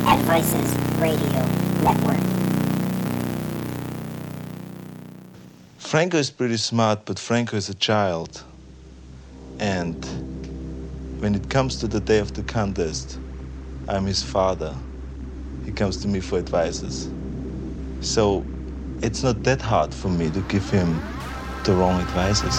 Advices Radio Network. Franco is pretty smart, but Franco is a child. And when it comes to the day of the contest, I'm his father. He comes to me for advices. So it's not that hard for me to give him the wrong advices.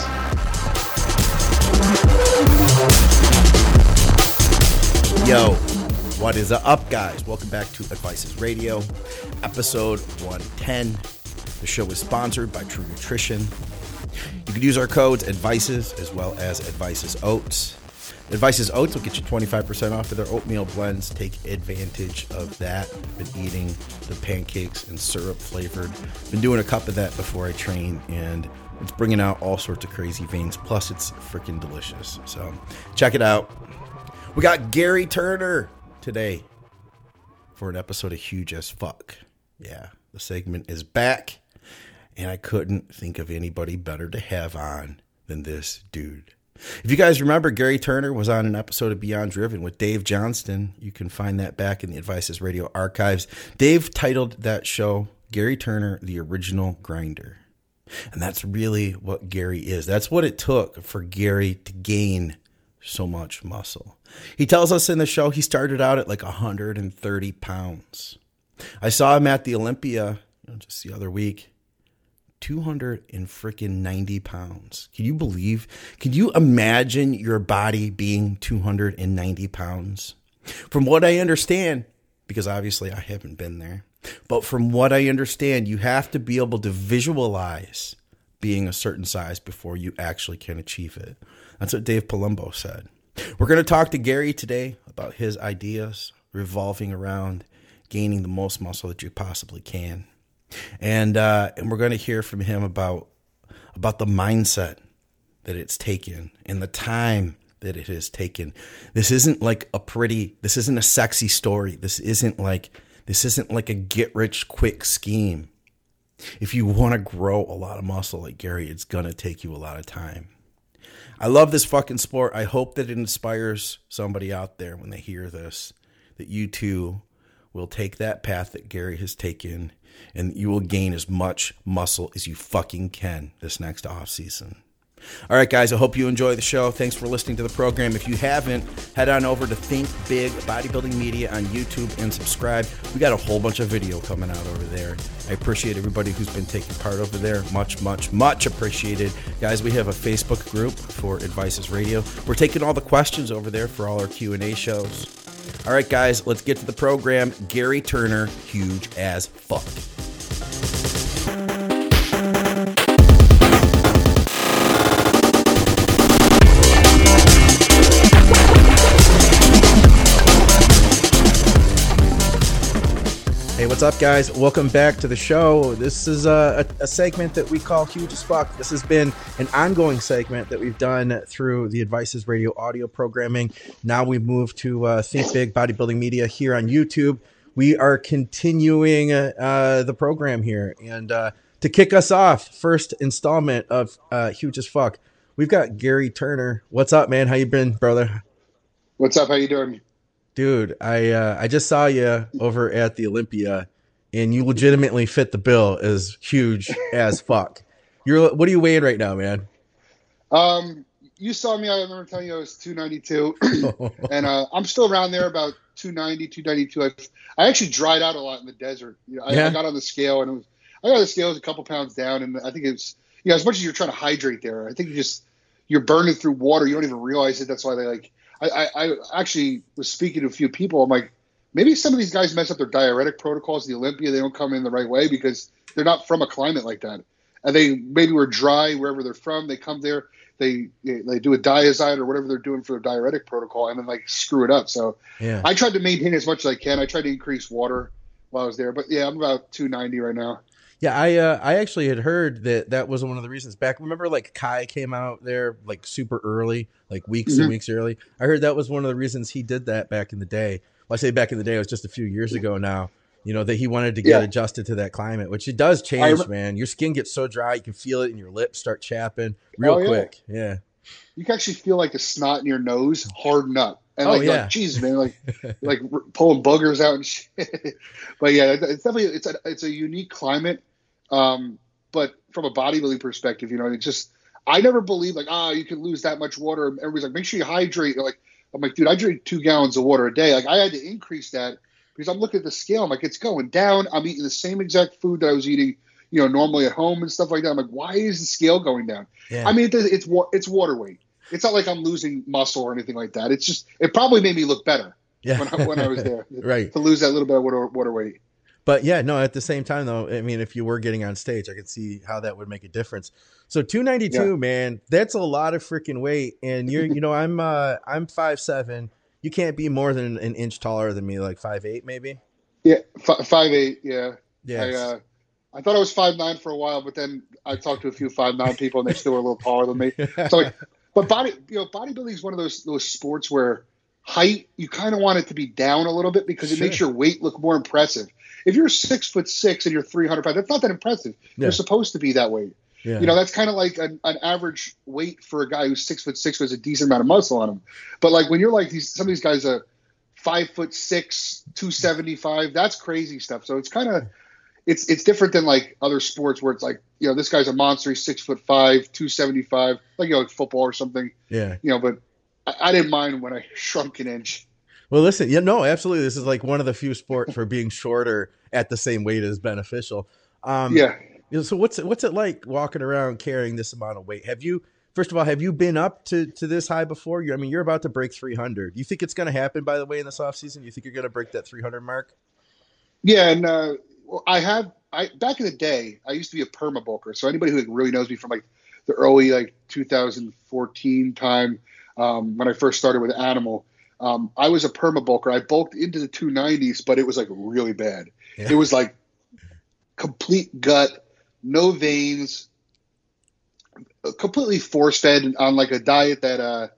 Yo, what is up, guys? Welcome back to Advices Radio, episode 110. The show is sponsored by True Nutrition. You can use our codes Advices as well as Advices Oats. Advices Oats will get you 25% off of their oatmeal blends. Take advantage of that. I've been eating the pancakes and syrup flavored. Been doing a cup of that before I train, and it's bringing out all sorts of crazy veins. Plus, it's freaking delicious. So check it out. We got Gary Turner today for an episode of Huge as Fuck. Yeah, the segment is back, and I couldn't think of anybody better to have on than this dude. If you guys remember, Gary Turner was on an episode of Beyond Driven with Dave Johnston. You can find that back in the Advices Radio archives. Dave titled that show, Gary Turner, the Original Grinder. And that's really what Gary is. That's what it took for Gary to gain so much muscle. He tells us in the show he started out at like 130 pounds. I saw him at the Olympia just the other week. 290 pounds. Can you believe? Can you imagine your body being 290 pounds? From what I understand, because obviously I haven't been there, but from what I understand, you have to be able to visualize being a certain size before you actually can achieve it. That's what Dave Palumbo said. We're going to talk to Gary today about his ideas revolving around gaining the most muscle that you possibly can. And we're going to hear from him about the mindset that it's taken and the time that it has taken. This isn't a sexy story. This isn't like a get rich quick scheme. If you want to grow a lot of muscle like Gary, it's going to take you a lot of time. I love this fucking sport. I hope that it inspires somebody out there when they hear this, that you too will take that path that Gary has taken, and you will gain as much muscle as you fucking can this next off season. All right, guys, I hope you enjoy the show. Thanks for listening to the program. If you haven't, head on over to Think Big Bodybuilding Media on YouTube and subscribe. We got a whole bunch of video coming out over there. I appreciate everybody who's been taking part over there. Much, much, much appreciated. Guys, we have a Facebook group for Advices Radio. We're taking all the questions over there for all our Q&A shows. All right, guys, let's get to the program. Gary Turner, Huge as Fuck. Hey, what's up, guys? Welcome back to the show. This is a segment that we call Huge as Fuck. This has been an ongoing segment that we've done through the Advices Radio audio programming. Now we've moved to Think Big Bodybuilding Media here on YouTube. We are continuing the program here. And to kick us off, first installment of Huge as Fuck, we've got Gary Turner. What's up, man? How you been, brother? What's up? How you doing? Dude, I just saw you over at the Olympia, and you legitimately fit the bill as huge as fuck. What are you weighing right now, man? You saw me. I remember telling you I was 292, and I'm still around there, about 290, 292. I actually dried out a lot in the desert. I got on the scale, and I got on the scale, it was a couple pounds down, and I think it's as much as you're trying to hydrate there, I think you're burning through water. You don't even realize it. That's why they I actually was speaking to a few people. I'm like, maybe some of these guys mess up their diuretic protocols. The Olympia, they don't come in the right way because they're not from a climate like that. And they maybe were dry wherever they're from. They come there, they do a Diazide or whatever they're doing for their diuretic protocol, and then screw it up. So yeah. I tried to maintain as much as I can. I tried to increase water while I was there. But yeah, I'm about 290 right now. Yeah, I actually had heard that was one of the reasons back. Remember, Kai came out there super early, weeks and weeks early. I heard that was one of the reasons he did that back in the day. Well, I say back in the day, it was just a few years ago now. That he wanted to get adjusted to that climate, which it does change, man. Your skin gets so dry, you can feel it, and your lips start chapping real quick. Yeah, you can actually feel the snot in your nose harden up. And Oh, like, yeah. like, geez, man, like pulling boogers out and shit. But yeah, it's definitely it's a unique climate. But from a bodybuilding perspective, it's just I never believed like you can lose that much water. Everybody's like, make sure you hydrate. Like I'm like, dude, I drink 2 gallons of water a day. Like I had to increase that because I'm looking at the scale. I'm like, it's going down. I'm eating the same exact food that I was eating, normally at home and stuff like that. I'm like, why is the scale going down? Yeah. I mean, it's water weight. It's not like I'm losing muscle or anything like that. It's just it probably made me look better when I was there, Right. to lose that little bit of water weight. But yeah, no, at the same time though, I mean, if you were getting on stage, I could see how that would make a difference. So 292, man, that's a lot of freaking weight. And you're, I'm 5'7". You can't be more than an inch taller than me, like 5'8", maybe. Yeah, 5'8". Yeah. Yes. I thought I was 5'9" for a while, but then I talked to a few 5'9" people, and they still were a little taller than me. So, but bodybuilding is one of those sports where height, you kind of want it to be down a little bit because it makes your weight look more impressive. If you're 6'6" and you're 300 pounds, that's not that impressive. Yeah. You're supposed to be that weight. Yeah. That's kind of like an average weight for a guy who's 6'6" with a decent amount of muscle on him. But like when you're like some of these guys are 5'6", 275, that's crazy stuff. So it's kind of it's different than like other sports where it's like this guy's a monster, he's 6'5", 275, like football or something. Yeah. But I didn't mind when I shrunk an inch. Well, listen, no, absolutely. This is like one of the few sports for being shorter at the same weight is beneficial. Yeah. So what's it like walking around carrying this amount of weight? First of all, have you been up to this high before? You're about to break 300. You think it's going to happen, by the way, in this offseason? You think you're going to break that 300 mark? Yeah, and I back in the day, I used to be a perma bulker. So anybody who really knows me from like the early 2014 time when I first started with Animal, I was a perma bulker. I bulked into the 290s, but it was like really bad. Yeah. It was like complete gut, no veins, completely force fed on like a diet that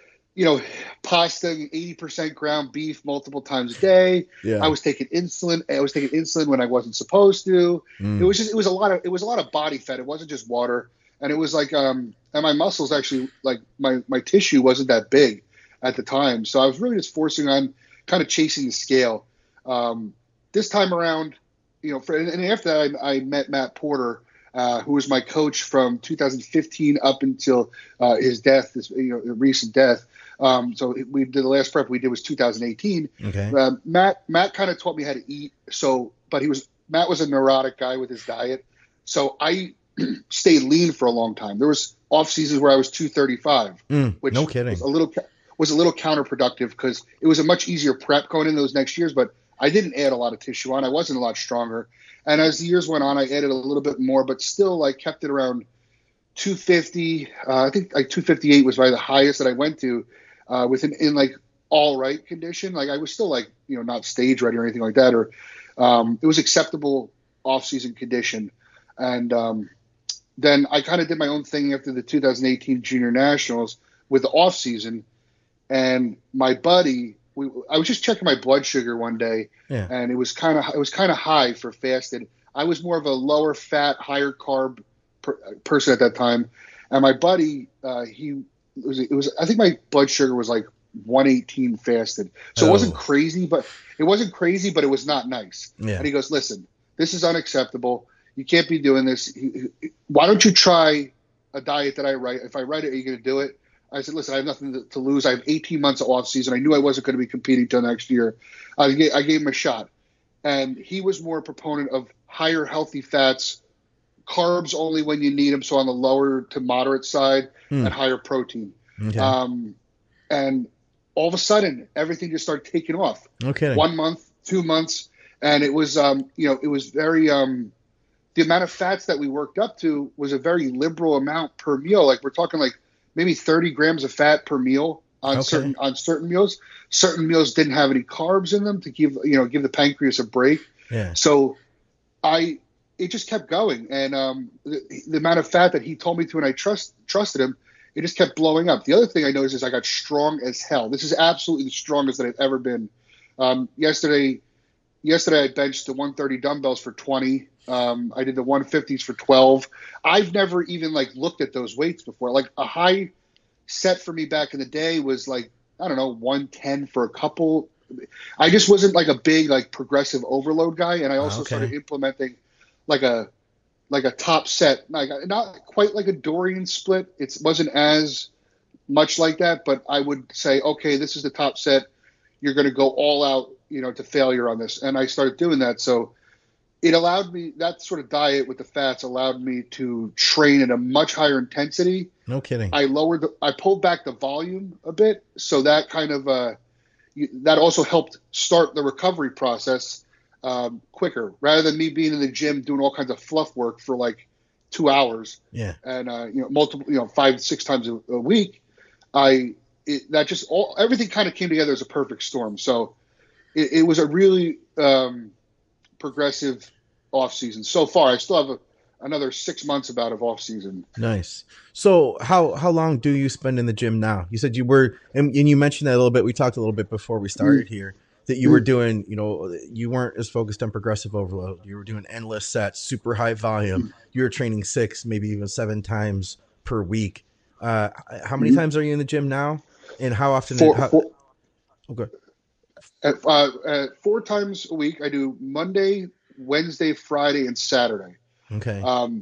pasta, 80% ground beef multiple times a day. Yeah. I was taking insulin when I wasn't supposed to. It was a lot of body fat. It wasn't just water. And it was like and my muscles actually, like my tissue wasn't that big at the time. So I was really just forcing on kind of chasing the scale. This time around, and after that I met Matt Porter, who was my coach from 2015 up until his death, recent death. So we did the last prep we did was 2018. Okay. Matt kind of taught me how to eat. But Matt was a neurotic guy with his diet. So I stayed lean for a long time. There was off seasons where I was 235, which no kidding. was a little counterproductive because it was a much easier prep going in those next years, but I didn't add a lot of tissue on. I wasn't a lot stronger. And as the years went on, I added a little bit more, but still kept it around 250. I think 258 was probably the highest that I went to in all right condition. Like I was still not stage ready or anything like that, or it was acceptable off season condition. And then I kind of did my own thing after the 2018 Junior Nationals with the off season. And my buddy, I was just checking my blood sugar one day, and it was kind of high for fasted. I was more of a lower fat, higher carb person at that time, and my buddy, I think my blood sugar was like 118 fasted, so it wasn't crazy, but it was not nice. Yeah. And he goes, "Listen, this is unacceptable. You can't be doing this. Why don't you try a diet that I write? If I write it, are you going to do it?" I said, "Listen, I have nothing to lose. I have 18 months of off season. I knew I wasn't going to be competing till next year. I gave him a shot." And he was more a proponent of higher healthy fats, carbs only when you need them, so on the lower to moderate side, and higher protein. Okay. And all of a sudden, everything just started taking off. Okay. 1 month, 2 months, and it was it was very the amount of fats that we worked up to was a very liberal amount per meal. Like we're talking maybe 30 grams of fat per meal on certain meals. Certain meals didn't have any carbs in them to give the pancreas a break. Yeah. So it just kept going. And the amount of fat that he told me to, and I trusted him, it just kept blowing up. The other thing I noticed is I got strong as hell. This is absolutely the strongest that I've ever been. Yesterday I benched the 130 dumbbells for 20. I did the 150s for 12. I've never even looked at those weights before. Like a high set for me back in the day was I don't know, 110 for a couple. I just wasn't like a big like progressive overload guy, and I also started implementing like a top set, like not quite like a Dorian split. It wasn't as much like that, but I would say, okay, this is the top set. You're going to go all out, to failure on this. And I started doing that. So it allowed me, that sort of diet with the fats allowed me to train at a much higher intensity. No kidding. I pulled back the volume a bit. So that kind of, that also helped start the recovery process quicker, rather than me being in the gym doing all kinds of fluff work for like 2 hours. Yeah. And, multiple, 5 6 times a week. Everything kind of came together as a perfect storm. So it was a really progressive off season so far. I still have another 6 months about of off season. Nice. So how long do you spend in the gym now? You said you were, and you mentioned that a little bit. We talked a little bit before we started here that you were doing, you weren't as focused on progressive overload. You were doing endless sets, super high volume. You were training 6, maybe even 7 times per week. How many times are you in the gym now? And how often? Okay. 4 times a week. I do Monday, Wednesday, Friday, and Saturday. Okay.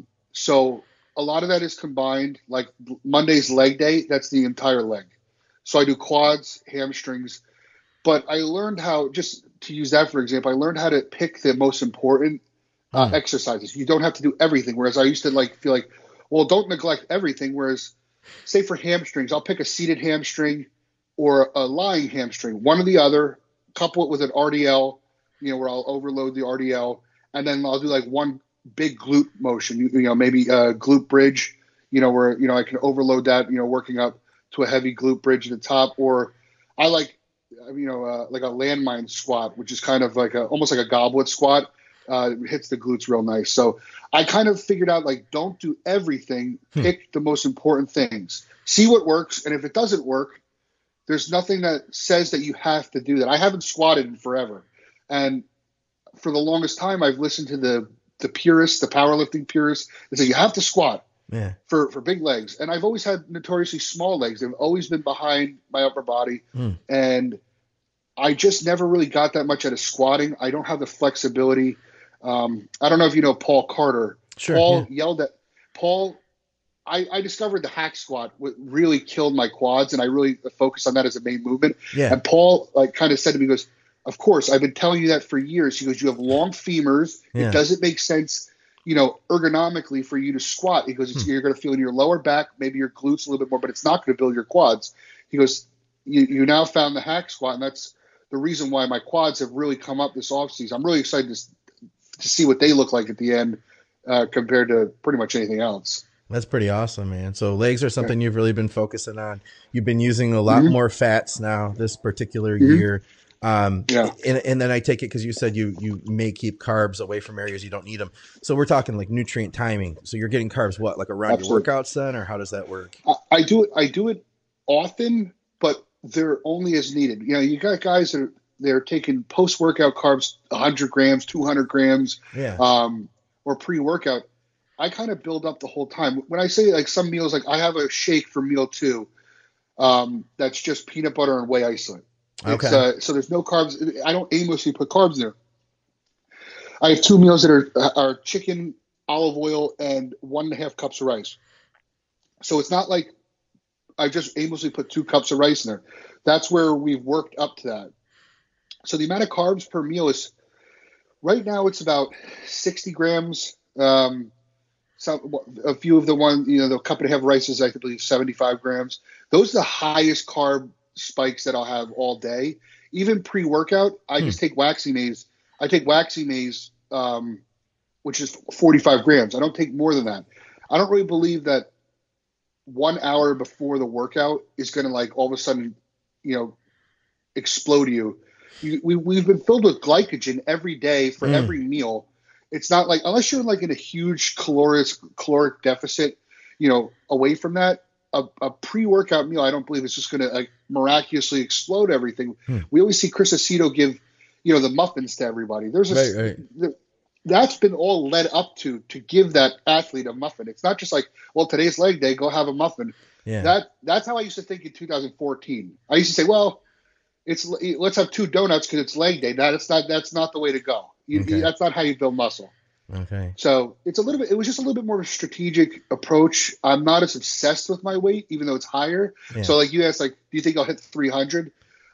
So a lot of that is combined. Like Monday's leg day, that's the entire leg. So I do quads, hamstrings. But I learned how, just to use that for example, I learned how to pick the most important exercises. You don't have to do everything. Whereas I used to feel like, well, don't neglect everything. Whereas, say for hamstrings, I'll pick a seated hamstring or a lying hamstring, one or the other, couple it with an RDL, where I'll overload the RDL, and then I'll do like one big glute motion, maybe a glute bridge, where, I can overload that, working up to a heavy glute bridge at the top. Or I like a landmine squat, which is kind of like almost like a goblet squat. It hits the glutes real nice. So I kind of figured out, don't do everything. Pick the most important things. See what works. And if it doesn't work, there's nothing that says that you have to do that. I haven't squatted in forever. And for the longest time, I've listened to the purists, the powerlifting purists, that say you have to squat for big legs. And I've always had notoriously small legs. They've always been behind my upper body. And I just never really got that much out of squatting. I don't have the flexibility. I don't know if you know Paul Carter. Sure, Paul yelled at Paul. I discovered the hack squat really killed my quads, and I really focused on that as a main movement. Yeah. And Paul kind of said to me, he goes, of course, I've been telling you that for years. He goes, you have long femurs. Yeah. It doesn't make sense, ergonomically for you to squat. He goes, you're going to feel in your lower back, maybe your glutes a little bit more, but it's not going to build your quads. He goes, you now found the hack squat, and that's the reason why my quads have really come up this offseason. I'm really excited to see what they look like at the end compared to pretty much anything else. That's pretty awesome, man. So legs are something you've really been focusing on. You've been using a lot more fats now this particular year. And then I take it because you said you may keep carbs away from areas you don't need them. So we're talking like nutrient timing. So you're getting carbs, like around your workouts then, or how does that work? I do it often, but they're only as needed. You got guys that they're taking post-workout carbs, 100 grams, 200 grams, or pre-workout. I kind of build up the whole time. When I say some meals, I have a shake for meal 2 that's just peanut butter and whey isolate. Okay. So there's no carbs. I don't aimlessly put carbs there. I have 2 meals that are chicken, olive oil, and 1.5 cups of rice. So it's not like I just aimlessly put 2 cups of rice in there. That's where we've worked up to that. So the amount of carbs per meal is right now it's about 60 grams. A few of the ones, the cup and a half rice is, I believe, 75 grams. Those are the highest carb spikes that I'll have all day. Even pre-workout, I just take waxy maize. I take waxy maize, which is 45 grams. I don't take more than that. I don't really believe that 1 hour before the workout is going to all of a sudden, explode you. We've been filled with glycogen every day for every meal. It's not unless you're in a huge caloric deficit, away from that, a pre-workout meal, I don't believe it's just going to miraculously explode everything. We always see Chris Aceto give, the muffins to everybody. There's that's been all led up to give that athlete a muffin. It's not just today's leg day, go have a muffin. Yeah. That's how I used to think in 2014. I used to say, well, let's have 2 donuts because it's leg day. That's not the way to go. Okay. That's not how you build muscle. Okay. So it was just a little bit more of a strategic approach. I'm not as obsessed with my weight, even though it's higher. Yeah. So like you asked, like, do you think I'll hit 300?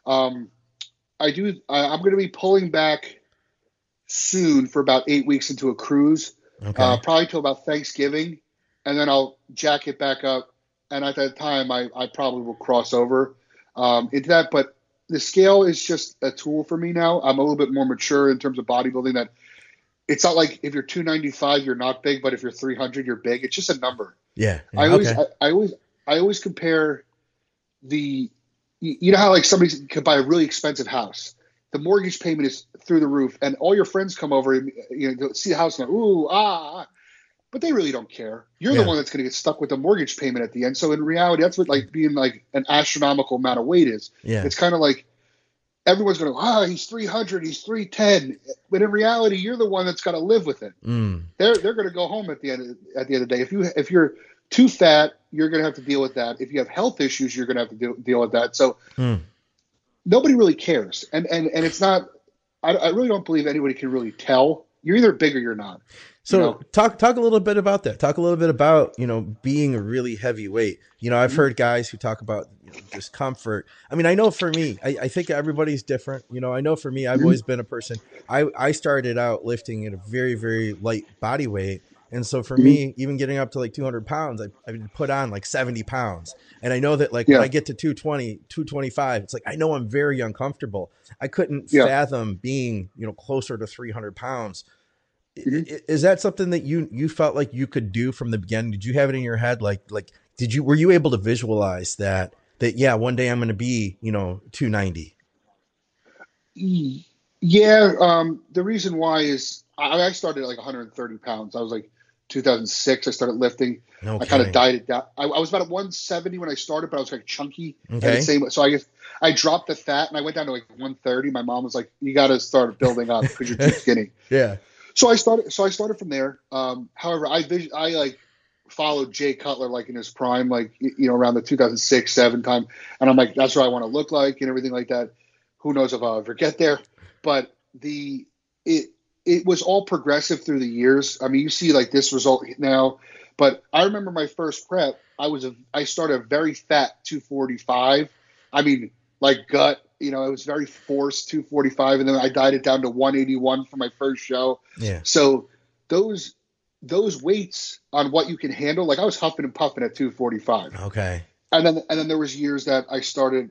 I do. I'm going to be pulling back soon for about 8 weeks into a cruise, Okay. probably till about Thanksgiving, and then I'll jack it back up. And at that time, I probably will cross over into that. But the scale is just a tool for me now. I'm a little bit more mature in terms of bodybuilding. That it's not like if you're 295, you're not big, but if you're 300, you're big. It's just a number. Yeah. I always compare the. You know how like somebody could buy a really expensive house. The mortgage payment is through the roof, and all your friends come over and see the house and go, ooh, ah, but they really don't care. You're the one that's going to get stuck with the mortgage payment at the end. So in reality, that's what like being like an astronomical amount of weight is. Yeah. It's kind of like everyone's going to, he's 300, he's 310, but in reality, you're the one that's got to live with it. They're going to go home at the end of the day. If you're too fat, you're going to have to deal with that. If you have health issues, you're going to have to deal with that. So nobody really cares. And it's not, I really don't believe anybody can really tell. You're either big or you're not. So talk a little bit about that. Talk a little bit about, being a really heavyweight. I've heard guys who talk about discomfort. I mean, I know for me, I think everybody's different. I know for me, I've always been a person. I started out lifting at a very, very light body weight. And so for me, even getting up to like 200 pounds, I put on like 70 pounds. And I know that when I get to 220, 225, it's like, I know I'm very uncomfortable. I couldn't fathom being, closer to 300 pounds. Is that something that you felt like you could do from the beginning? Did you have it in your head? Were you able to visualize that one day I'm going to be, 290? Yeah. The reason why is I started at like 130 pounds. I was like 2006. I started lifting. Okay. I kind of dieted down. I was about at 170 when I started, but I was like chunky. Okay. So I guess I dropped the fat and I went down to like 130. My mom was like, you got to start building up because you're too skinny. Yeah. So I started from there. However, I like followed Jay Cutler like in his prime, like, around the 2006-7 time. And I'm like, that's what I want to look like and everything like that. Who knows if I'll ever get there, but it was all progressive through the years. I mean, you see like this result now, but I remember my first prep, I started a very fat 245. I mean, like gut, it was very forced 245. And then I died it down to 181 for my first show. Yeah. So those weights on what you can handle, like I was huffing and puffing at 245. Okay. And then there was years that I started,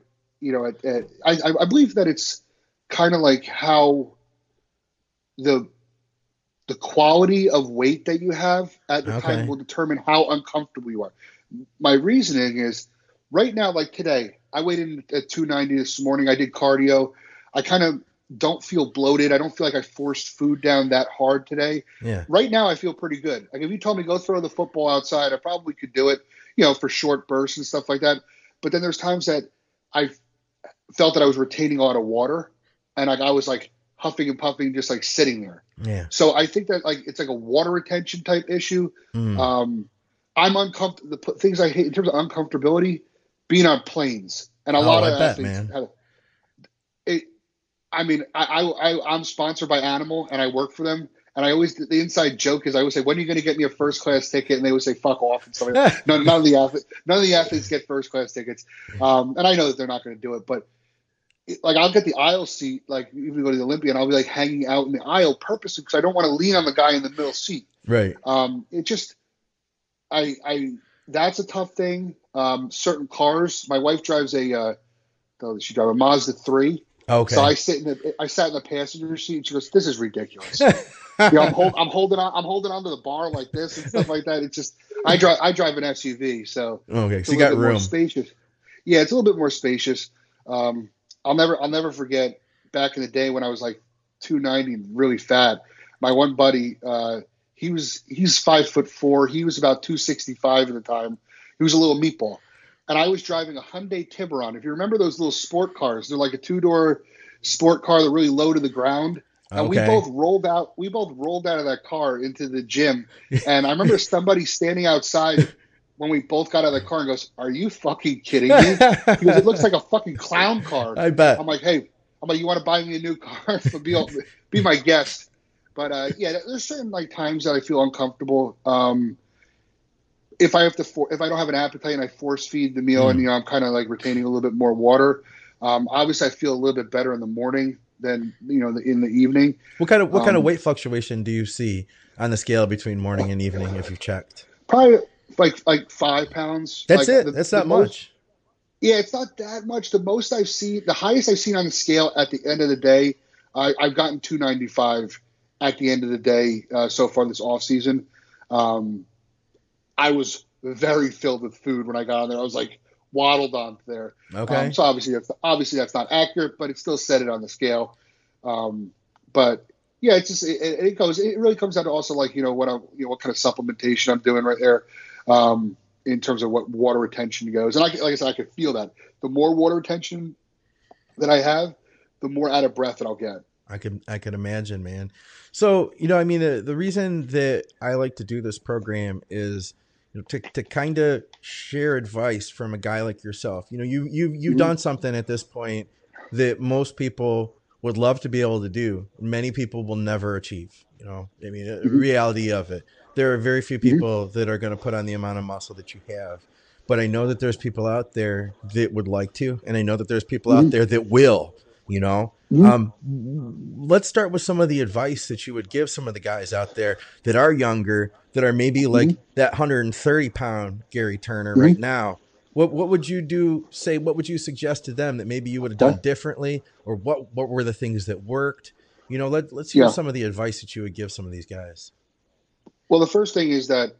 I believe that it's kind of like how the quality of weight that you have at the time will determine how uncomfortable you are. My reasoning is right now, like today, I weighed in at 290 this morning. I did cardio. I kind of don't feel bloated. I don't feel like I forced food down that hard today. Yeah. Right now, I feel pretty good. Like if you told me go throw the football outside, I probably could do it, for short bursts and stuff like that. But then there's times that I felt that I was retaining a lot of water and I was like huffing and puffing, just like sitting there. Yeah. So I think that like it's like a water retention type issue. I'm uncomfortable. The things I hate in terms of uncomfortability, being on planes, and a lot of athletes have it. I mean, I'm sponsored by Animal and I work for them. And the inside joke is I always say, when are you going to get me a first class ticket? And they would say, fuck off. And stuff like that. None of the athletes get first class tickets. And I know that they're not going to do it, but like I'll get the aisle seat, like if we go to the Olympia, and I'll be like hanging out in the aisle purposely because I don't want to lean on the guy in the middle seat. Right. It just, that's a tough thing. Certain cars, my wife drives she drives a Mazda 3. Okay. So I sat in the passenger seat and she goes, this is ridiculous. I'm holding on to the bar like this and stuff like that. It's just, I drive an SUV. So okay. So you got room. More spacious. Yeah. It's a little bit more spacious. I'll never forget back in the day when I was like 290 and really fat. My one buddy, he's 5'4". He was about 265 at the time. He was a little meatball, and I was driving a Hyundai Tiburon. If you remember those little sport cars, they're like a 2-door sport car. They're really low to the ground. And we both rolled out of that car into the gym. And I remember somebody standing outside when we both got out of the car and goes, "Are you fucking kidding me?" Because it looks like a fucking clown car. I bet. I'm like, "Hey, you want to buy me a new car? So be my guest." But yeah, there's certain like times that I feel uncomfortable. If I don't have an appetite and I force feed the meal, and I'm kind of like retaining a little bit more water. Obviously, I feel a little bit better in the morning than in the evening. What kind of weight fluctuation do you see on the scale between morning and evening if you checked? Probably like 5 pounds. That's like it. That's not much. Yeah, it's not that much. The highest I've seen on the scale at the end of the day, I've gotten 295 at the end of the day so far this off season. I was very filled with food when I got on there. I was like waddled on there. Okay. So obviously that's not accurate, but it still said it on the scale. But yeah, it's just it really comes down to also like what kind of supplementation I'm doing right there. In terms of what water retention goes. And like I said, I could feel that. The more water retention that I have, the more out of breath that I'll get. I could imagine, man. So, the reason that I like to do this program is to kind of share advice from a guy like yourself. You've done something at this point that most people would love to be able to do. Many people will never achieve, the reality of it. There are very few people that are going to put on the amount of muscle that you have. But I know that there's people out there that would like to, and I know that there's people out there that will, Let's start with some of the advice that you would give some of the guys out there that are younger, that are maybe like that 130-pound Gary Turner right now. What would you what would you suggest to them that maybe you would have done differently, or what were the things that worked? Let's hear some of the advice that you would give some of these guys. Well, the first thing is that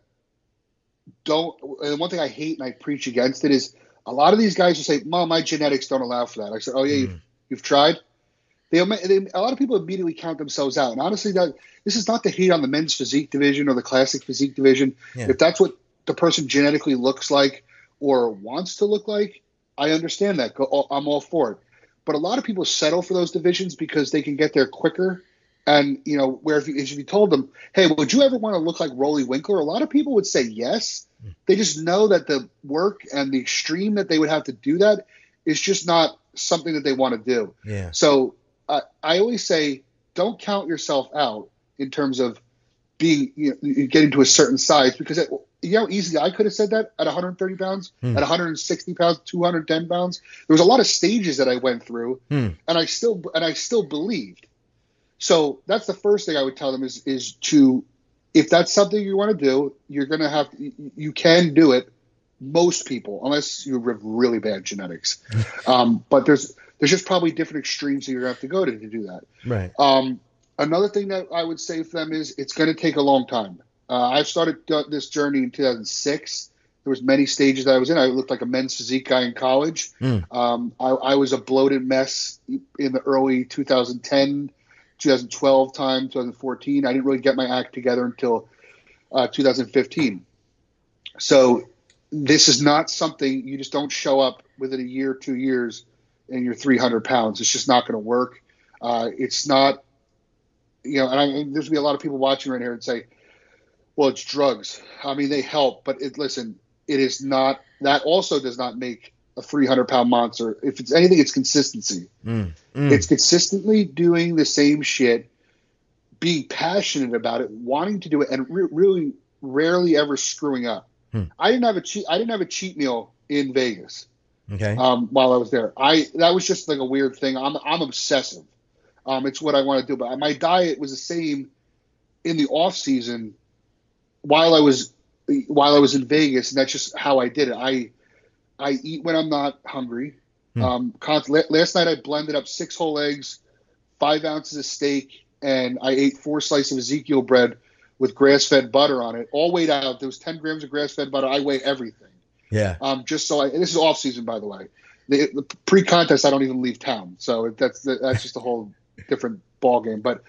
and one thing I hate and I preach against it is a lot of these guys will say, "Mom, my genetics don't allow for that." I said, "Oh yeah, you've tried." A lot of people immediately count themselves out. And honestly, this is not the hate on the men's physique division or the classic physique division. Yeah. If that's what the person genetically looks like or wants to look like, I understand that. I'm all for it. But a lot of people settle for those divisions because they can get there quicker. And, where if you told them, "Hey, would you ever want to look like Rolly Winkler?" A lot of people would say yes. They just know that the work and the extreme that they would have to do that is just not something that they want to do. Yeah. So I always say, don't count yourself out in terms of getting to a certain size, because easily I could have said that at 130 pounds, at 160 pounds, 210 pounds. There was a lot of stages that I went through, and I still believed. So that's the first thing I would tell them is to, if that's something you want to do, you can do it. Most people, unless you have really bad genetics. But there's just probably different extremes that you're going to have to go to do that. Right. Another thing that I would say for them is it's going to take a long time. I started this journey in 2006. There was many stages that I was in. I looked like a men's physique guy in college. I was a bloated mess in the early 2010, 2012 time, 2014. I didn't really get my act together until 2015. So this is not something you just don't show up within a year, 2 years, and you're 300 pounds. It's just not going to work. It's not, and there's going to be a lot of people watching right here and say, "Well, it's drugs." I mean, they help, but it is not. That also does not make a 300-pound monster. If it's anything, it's consistency. It's consistently doing the same shit, being passionate about it, wanting to do it, and really rarely ever screwing up. I didn't have a cheat meal in Vegas. Okay. While I was there, that was just like a weird thing. I'm obsessive. It's what I want to do, but my diet was the same in the off season while I was in Vegas, and that's just how I did it. I eat when I'm not hungry. Last night I blended up 6 whole eggs, 5 ounces of steak, and I ate 4 slices of Ezekiel bread with grass-fed butter on it, all weighed out. There was 10 grams of grass-fed butter. I weigh everything. Yeah. This is off season, by the way. The pre-contest, I don't even leave town, so that's just a whole different ball game. But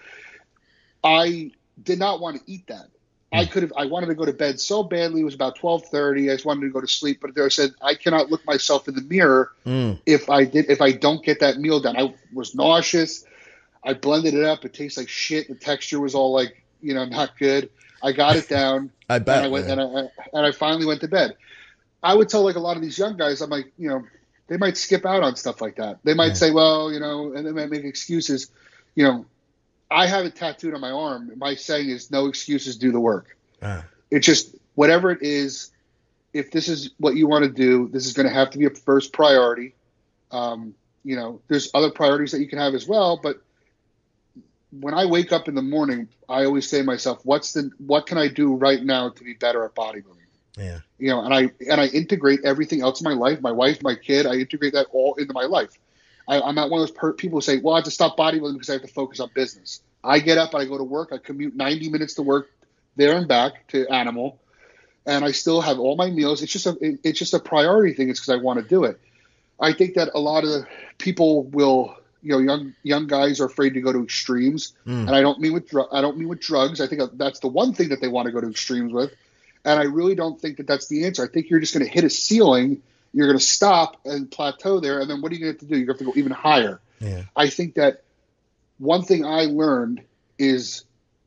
I did not want to eat that. I wanted to go to bed so badly. It was about 12:30. I just wanted to go to sleep, but I said I cannot look myself in the mirror if I don't get that meal done. I was nauseous. I blended it up. It tastes like shit. The texture was all like, not good. I got it down. I bet. And I finally went to bed. I would tell like a lot of these young guys, I'm like, they might skip out on stuff like that. They might say, well, and they might make excuses. I have it tattooed on my arm. My saying is no excuses, do the work. It's just whatever it is. If this is what you want to do, this is going to have to be a first priority. There's other priorities that you can have as well. But when I wake up in the morning, I always say to myself, what can I do right now to be better at bodybuilding? Yeah. And I integrate everything else in my life, my wife, my kid, I integrate that all into my life. I'm not one of those people who say, well, I have to stop bodybuilding because I have to focus on business. I get up, I go to work, I commute 90 minutes to work there and back to Animal, and I still have all my meals. It's just a priority thing. It's because I want to do it. I think that a lot of the people will, young guys are afraid to go to extremes, and I don't mean with drugs. I think that's the one thing that they want to go to extremes with, and I really don't think that that's the answer. I think you're just going to hit a ceiling. You're going to stop and plateau there, and then what are you going to have to do? You're going to have to go even higher. Yeah. I think that one thing I learned is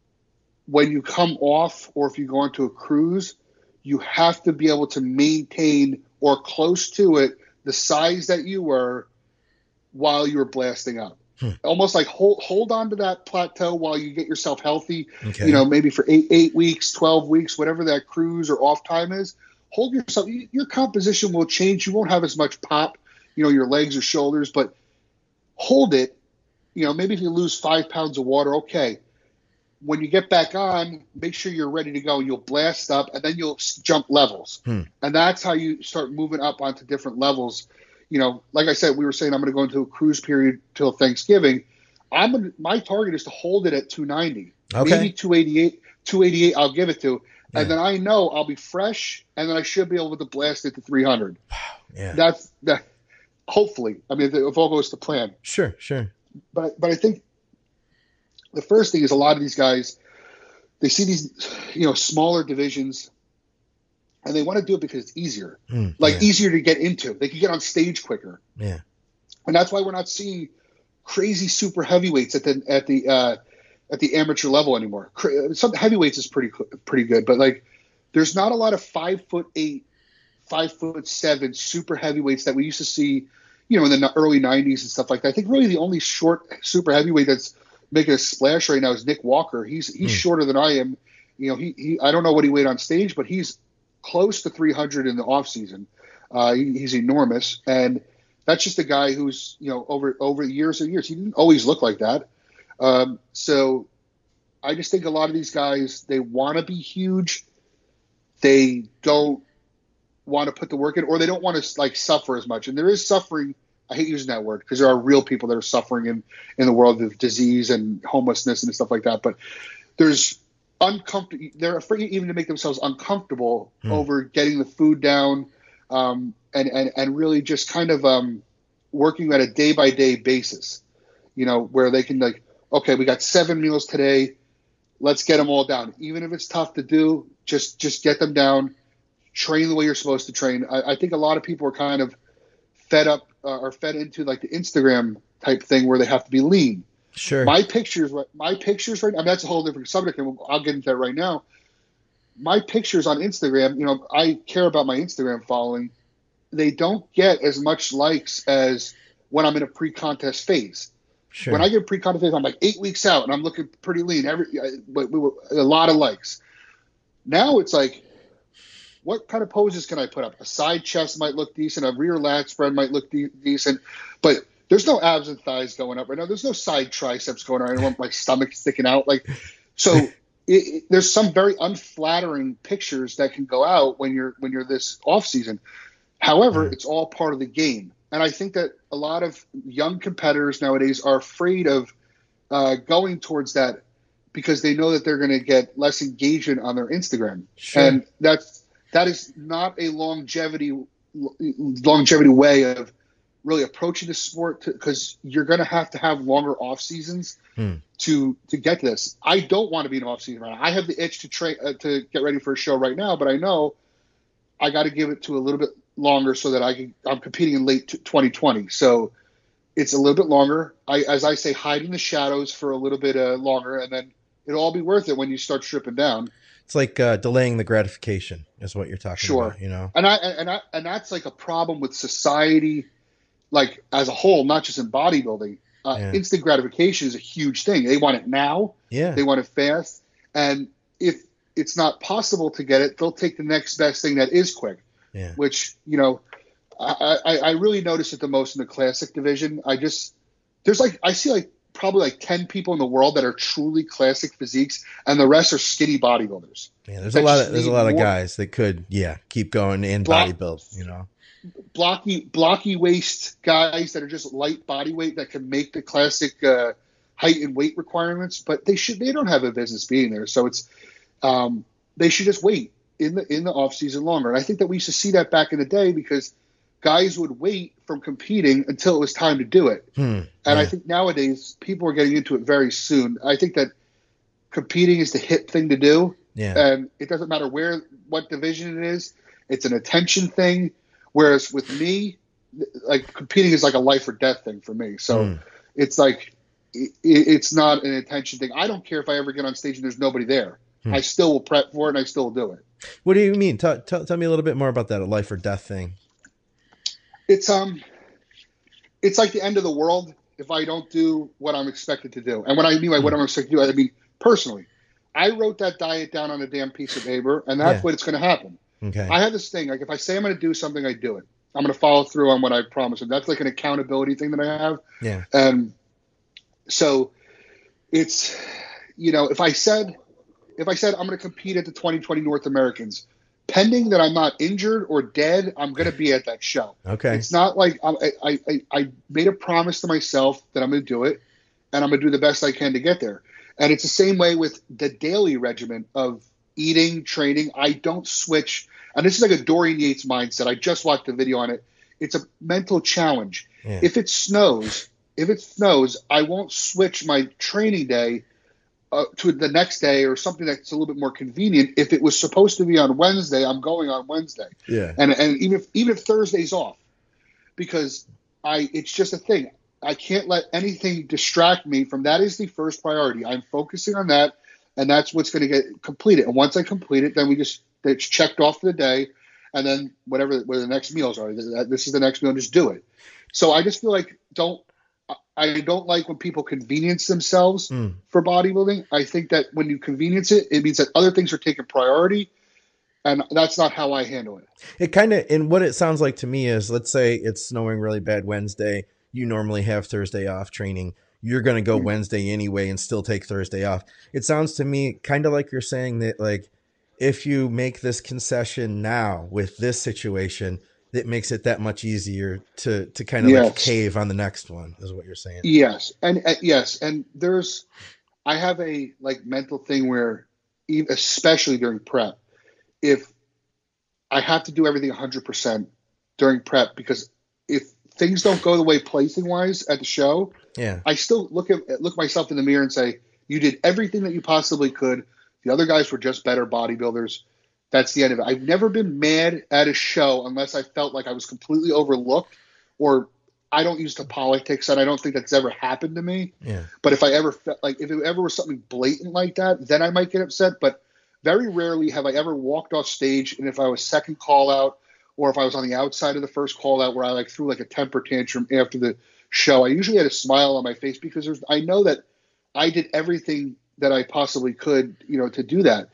when you come off or if you go onto a cruise, you have to be able to maintain or close to it the size that you were while you were blasting up. Almost like hold on to that plateau while you get yourself healthy, maybe for 8 weeks, 12 weeks, whatever that cruise or off time is. Hold yourself. Your composition will change. You won't have as much pop, your legs or shoulders, but hold it. Maybe if you lose 5 pounds of water, okay. When you get back on, make sure you're ready to go. You'll blast up, and then you'll jump levels. And that's how you start moving up onto different levels. Like I said, we were saying I'm going to go into a cruise period till Thanksgiving. My target is to hold it at 290. Okay. Maybe 288 I'll give it to. And then I know I'll be fresh, and then I should be able to blast it to 300. Yeah. That's that. Hopefully, I mean, if all goes to plan. Sure. But I think the first thing is a lot of these guys, they see these, smaller divisions, and they want to do it because it's easier, easier to get into. They can get on stage quicker. Yeah. And that's why we're not seeing crazy super heavyweights at the amateur level anymore. Some heavyweights is pretty good, but there's not a lot of 5'8", 5'7" super heavyweights that we used to see, in the early 90s and stuff like that. I think really the only short super heavyweight that's making a splash right now is Nick Walker. He's shorter than I am. He I don't know what he weighed on stage, but he's close to 300 in the off season. He's enormous, and that's just a guy who's over years and years. He didn't always look like that. So I just think a lot of these guys, they want to be huge. They don't want to put the work in, or they don't want to suffer as much. And there is suffering. I hate using that word because there are real people that are suffering in the world of disease and homelessness and stuff like that. But there's they're afraid even to make themselves uncomfortable over getting the food down, and really just kind of working at a day by day basis, where they can okay, we got 7 meals today. Let's get them all down. Even if it's tough to do, just get them down. Train the way you're supposed to train. I think a lot of people are kind of fed up or fed into the Instagram type thing where they have to be lean. Sure. My pictures right now, I mean, that's a whole different subject, and I'll get into that right now. My pictures on Instagram, I care about my Instagram following. They don't get as much likes as when I'm in a pre-contest phase. Sure. When I get pre-contest phase, I'm 8 weeks out and I'm looking pretty lean. But we were a lot of likes. Now it's what kind of poses can I put up? A side chest might look decent. A rear lat spread might look decent. But there's no abs and thighs going up right now. There's no side triceps going on. I don't want my stomach sticking out. So there's some very unflattering pictures that can go out when you're this off season. However, it's all part of the game. And I think that a lot of young competitors nowadays are afraid of going towards that because they know that they're going to get less engagement on their Instagram. Sure. And that is not a longevity way of really approaching the sport, because you're going to have longer off seasons to get to this. I don't want to be in off season right now. I have the itch to train to get ready for a show right now, but I know I got to give it to a little bit longer so that I'm competing in late 2020. So it's a little bit longer. As I say, hide in the shadows for a little bit longer, and then it'll all be worth it when you start stripping down. It's like delaying the gratification is what you're talking about, you know? And that's like a problem with society, like as a whole, not just in bodybuilding. Instant gratification is a huge thing. They want it now. Yeah. They want it fast. And if it's not possible to get it, they'll take the next best thing that is quick, which, you know, I really notice it the most in the classic division. I see like probably like 10 people in the world that are truly classic physiques, and the rest are skinny bodybuilders. Yeah, there's a lot of guys that could keep going and bodybuild, you know. Blocky waist guys that are just light body weight that can make the classic height and weight requirements, but they don't have a business being there. So it's they should just wait in the off season longer. And I think that we used to see that back in the day because guys would wait from competing until it was time to do it. And I think nowadays people are getting into it very soon. I think that competing is the hip thing to do. And it doesn't matter what division it is. It's an attention thing. Whereas with me, like competing is like a life or death thing for me. So it's like, it's not an attention thing. I don't care if I ever get on stage and there's nobody there. I still will prep for it and I still will do it. What do you mean? Tell me a little bit more about that, a life or death thing. It's like the end of the world if I don't do what I'm expected to do. And when I mean by what I'm expected to do, I mean personally. I wrote that diet down on a damn piece of paper, and that's what it's going to happen. Okay. I have this thing, like if I say I'm going to do something, I do it. I'm going to follow through on what I promise. And that's like an accountability thing that I have. Yeah. And so it's, you know, if I said I'm going to compete at the 2020 North Americans, pending that I'm not injured or dead, I'm going to be at that show. Okay. It's not like I made a promise to myself that I'm going to do it, and I'm going to do the best I can to get there. And it's the same way with the daily regimen of eating, training. I don't switch. And this is like a Dorian Yates mindset. I just watched a video on it. It's a mental challenge. Yeah. If it snows, I won't switch my training day to the next day or something that's a little bit more convenient. If it was supposed to be on Wednesday, I'm going on Wednesday. Yeah. And even if Thursday's off, because it's just a thing. I can't let anything distract me from that. Is the first priority. I'm focusing on that, and that's what's going to get completed. And once I complete it, then it's checked off for the day, and then where the next meals are. This is the next meal, and just do it. So I just feel like I don't like when people convenience themselves for bodybuilding. I think that when you convenience it, it means that other things are taking priority, and that's not how I handle it. It kind of, and what it sounds like to me is, let's say it's snowing really bad Wednesday. You normally have Thursday off training. You're going to go Wednesday anyway and still take Thursday off. It sounds to me kind of like you're saying that, like, if you make this concession now with this situation, that makes it that much easier to kind of like cave on the next one, is what you're saying. Yes. And And I have a like mental thing where, especially during prep, if I have to do everything 100% during prep, because if things don't go the way placing wise at the show, I still look myself in the mirror and say, you did everything that you possibly could. The other guys were just better bodybuilders. That's the end of it. I've never been mad at a show unless I felt like I was completely overlooked, or I don't use the politics, and I don't think that's ever happened to me. Yeah. But if I ever felt like, if it ever was something blatant like that, then I might get upset. But very rarely have I ever walked off stage, and if I was second call out, or if I was on the outside of the first call out where I like threw like a temper tantrum after the show, I usually had a smile on my face because I know that I did everything that I possibly could, to do that.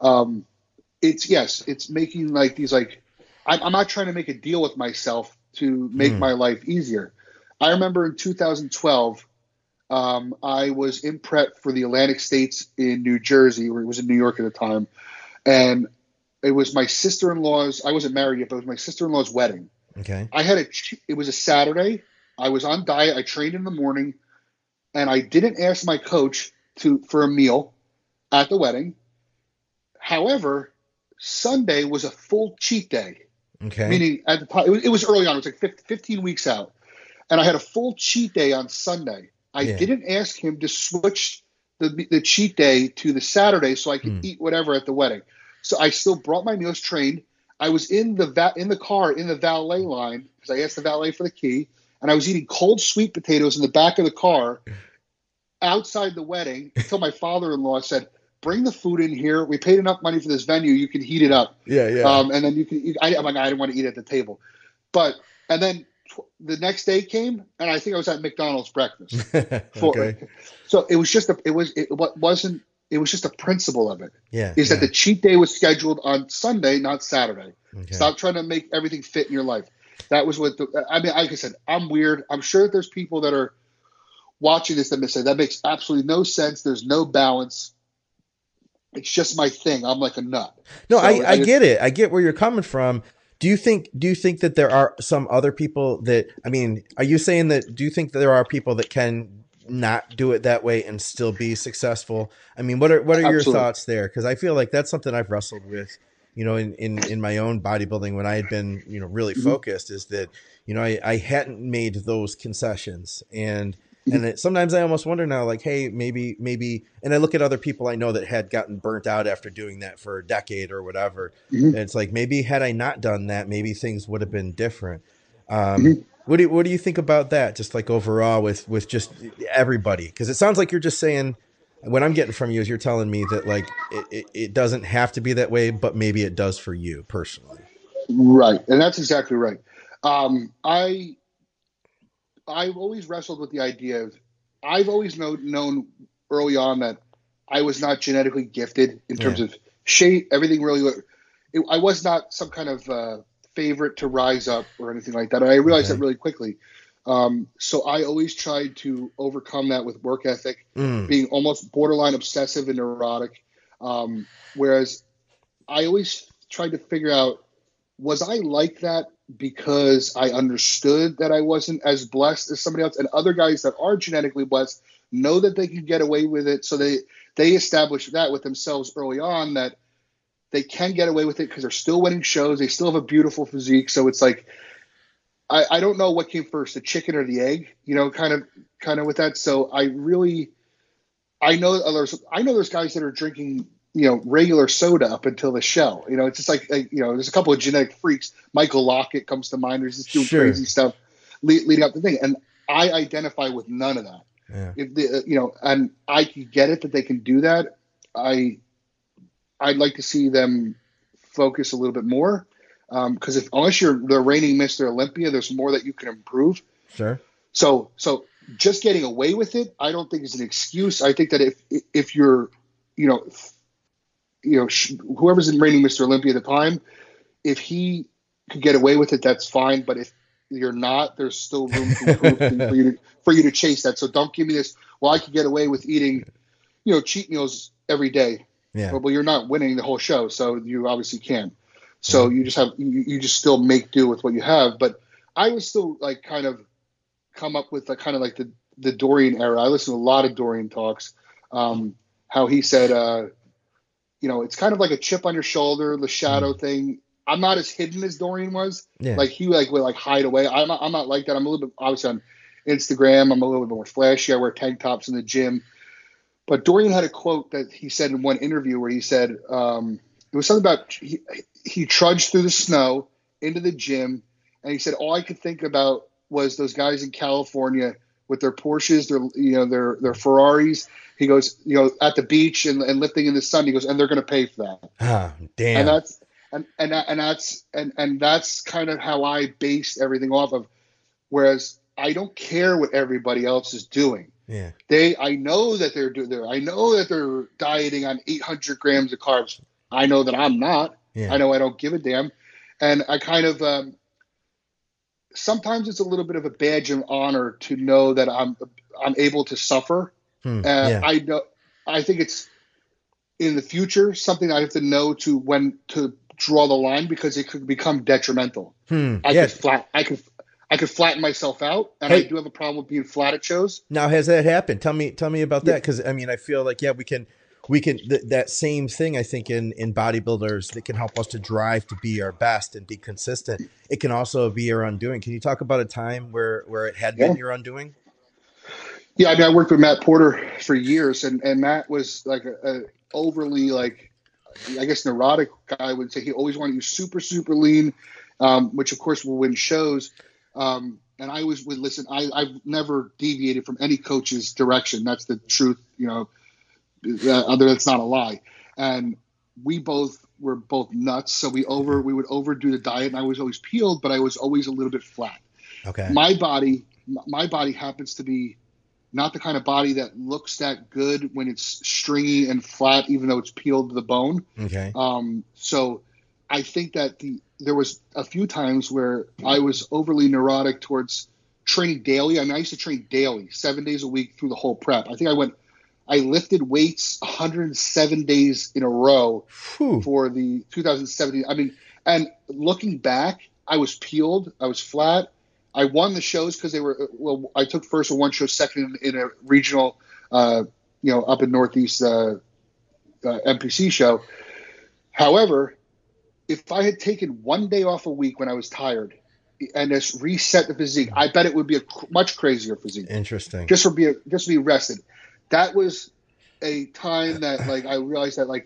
It's making like these, like, I'm not trying to make a deal with myself to make my life easier. I remember in 2012, I was in prep for the Atlantic States in New Jersey, or it was in New York at the time. And it was my sister-in-law's, I wasn't married yet, but it was my sister-in-law's wedding. Okay. It was a Saturday. I was on diet. I trained in the morning, and I didn't ask my coach for a meal at the wedding. However, Sunday was a full cheat day. Okay. Meaning at the time, it was early on. It was like 15 weeks out. And I had a full cheat day on Sunday. I didn't ask him to switch the cheat day to the Saturday so I could eat whatever at the wedding. So I still brought my meals, trained. I was in the car in the valet line because I asked the valet for the key, and I was eating cold sweet potatoes in the back of the car outside the wedding until my father-in-law said, "Bring the food in here. We paid enough money for this venue. You can heat it up." Yeah, yeah. And then I'm like, I didn't want to eat at the table, and then the next day came, and I think I was at McDonald's breakfast. Okay. So it was just it was just a principle of it. Yeah. That the cheat day was scheduled on Sunday, not Saturday. Okay. Stop trying to make everything fit in your life. That was what like I said, I'm weird. I'm sure that there's people that are watching this that say that makes absolutely no sense. There's no balance. It's just my thing. I'm like a nut. No, so I get it. I get where you're coming from. Do you think that there are some other people that, I mean, are you saying that, do you think that there are people that can not do it that way and still be successful? I mean, what are your thoughts there? Because I feel like that's something I've wrestled with, you know, in my own bodybuilding when I had been, you know, really focused, is that, you know, I hadn't made those concessions. And sometimes I almost wonder now, like, hey, maybe, and I look at other people I know that had gotten burnt out after doing that for a decade or whatever. And it's like, maybe had I not done that, maybe things would have been different. What do you think about that? Just like overall with just everybody? Because it sounds like you're just saying, what I'm getting from you is you're telling me that like it doesn't have to be that way, but maybe it does for you personally. Right, and that's exactly right. I've always wrestled with the idea of, I've always known early on that I was not genetically gifted in terms of shape, everything really. I was not some kind of favorite to rise up or anything like that. And I realized that really quickly. So I always tried to overcome that with work ethic, being almost borderline obsessive and neurotic. Whereas I always tried to figure out, was I like that because I understood that I wasn't as blessed as somebody else, and other guys that are genetically blessed know that they can get away with it. So they establish that with themselves early on, that they can get away with it because they're still winning shows. They still have a beautiful physique. So it's like, I don't know what came first, the chicken or the egg, you know, kind of with that. So I know there's guys that are drinking, you know, regular soda up until the show. You know, it's just like you know, there's a couple of genetic freaks. Michael Lockett comes to mind. There's just doing crazy stuff leading up to the thing. And I identify with none of that. Yeah. If you know, and I can get it that they can do that. I'd like to see them focus a little bit more. Because unless you're the reigning Mr. Olympia, there's more that you can improve. Sure. So just getting away with it, I don't think is an excuse. I think that if you're, whoever's in reigning Mr. Olympia at the time, if he could get away with it, that's fine. But if you're not, there's still room to improve for you to chase that. So don't give me this, well, I could get away with eating, cheat meals every day. Yeah. Well, you're not winning the whole show, so you obviously can. So you just still make do with what you have. But I was still like kind of come up with the Dorian era. I listened to a lot of Dorian talks. How he said, it's kind of like a chip on your shoulder, the shadow thing. I'm not as hidden as Dorian was. Yeah. Like he would hide away. I'm not like that. I'm a little bit obviously on Instagram. I'm a little bit more flashy. I wear tank tops in the gym. But Dorian had a quote that he said in one interview where he said, it was something about he trudged through the snow into the gym, and he said all I could think about was those guys in California with their Porsches, their Ferraris. He goes, at the beach and lifting in the sun. He goes, and they're going to pay for that. Ah, damn. And that's kind of how I based everything off of. Whereas I don't care what everybody else is doing. Yeah. I know that they're dieting on 800 grams of carbs. I know that I'm not. Yeah. I know I don't give a damn. And I kind of, sometimes it's a little bit of a badge of honor to know that I'm able to suffer. Yeah. I think it's in the future something I have to know when to draw the line, because it could become detrimental. I could flatten myself out, and I do have a problem with being flat at shows. Now, has that happened? Tell me about that. Cause I mean, I feel like, we can that same thing, I think in bodybuilders that can help us to drive to be our best and be consistent. It can also be our undoing. Can you talk about a time where it had been your undoing? Yeah. I mean, I worked with Matt Porter for years, and Matt was like a overly, like, I guess, neurotic guy. I would say he always wanted you super, super lean, which of course will win shows. and I would listen. I've never deviated from any coach's direction. That's the truth, other that's not a lie. And we were both nuts. So we would overdo the diet, and I was always peeled, but I was always a little bit flat. Okay. My body happens to be not the kind of body that looks that good when it's stringy and flat, even though it's peeled to the bone. Okay. So I think that there was a few times where I was overly neurotic towards training daily. I mean, I used to train daily, 7 days a week through the whole prep. I think I lifted weights 107 days in a row for the 2017. I mean, and looking back, I was peeled. I was flat. I won the shows because I took first in one show, second in a regional, up in Northeast NPC show. However, if I had taken 1 day off a week when I was tired and just reset the physique, I bet it would be a much crazier physique. Interesting. Just to be rested. That was a time that I realized that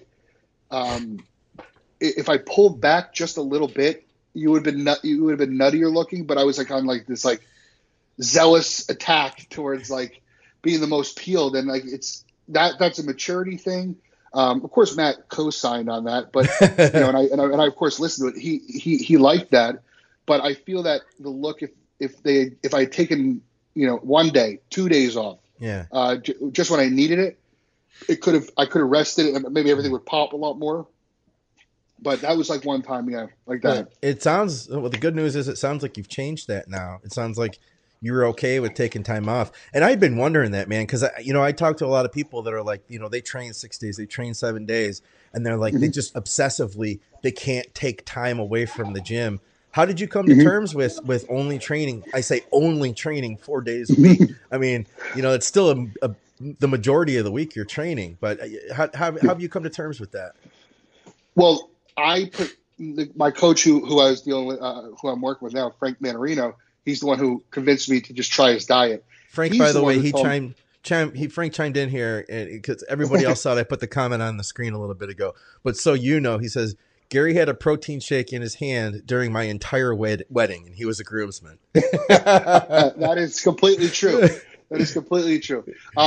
if I pulled back just a little bit, you would have been nuttier looking, but I was on this zealous attack towards being the most peeled, and that's a maturity thing. Of course, Matt co-signed on that, but and I of course listened to it. He liked that, but I feel that the look if I had taken 1 day, 2 days off, just when I needed it, I could have rested it, and maybe everything would pop a lot more. But that was one time, like that. It sounds, well, the good news is it sounds like you've changed that now. It sounds like you're okay with taking time off. And I've been wondering that, man, because, I talk to a lot of people that are they train 6 days, they train 7 days, and they're they just obsessively, they can't take time away from the gym. How did you come to terms with only training? I say only training 4 days a week. I mean, it's still the majority of the week you're training, but how have you come to terms with that? Well, I put my coach, who I was dealing with, who I'm working with now, Frank Manarino. He's the one who convinced me to just try his diet. Frank, by the way, Frank chimed in here because everybody else saw that I put the comment on the screen a little bit ago. But he says Gary had a protein shake in his hand during my entire wedding, and he was a groomsman. That is completely true. That is completely true.